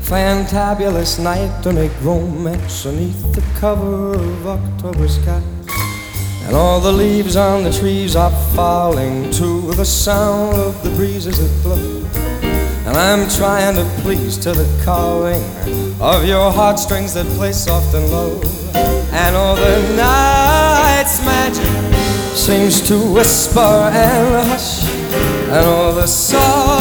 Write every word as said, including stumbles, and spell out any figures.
fantabulous night to make romance beneath the cover of October sky. And all the leaves on the trees are falling to the sound of the breezes that blow. And I'm trying to please to the calling of your heartstrings that play soft and low. And all the night's magic seems to whisper and hush, and all the songs